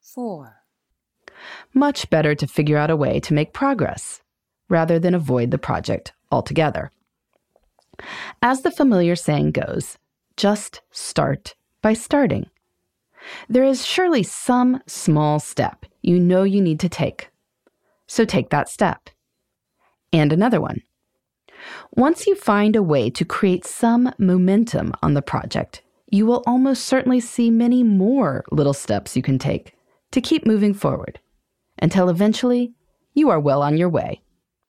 4. Much better to figure out a way to make progress, rather than avoid the project altogether. As the familiar saying goes, just start by starting. There is surely some small step you know you need to take. So take that step. And another one. Once you find a way to create some momentum on the project, you will almost certainly see many more little steps you can take to keep moving forward, until eventually you are well on your way.